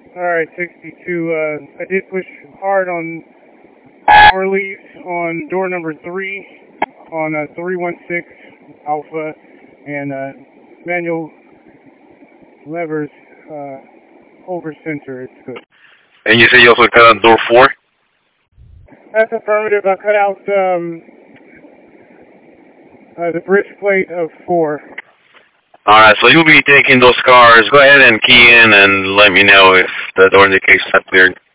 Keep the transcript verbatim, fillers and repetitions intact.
Alright, sixty-two, uh, I did push hard on power leaves on door number three on uh, three one six Alpha, and uh, manual levers uh, over center, it's good. And you say you also cut out door four? That's affirmative. I cut out um, uh, the bridge plate of four. Alright, so you'll be taking those cars. Go ahead and key in and let me know if the door indication's not cleared.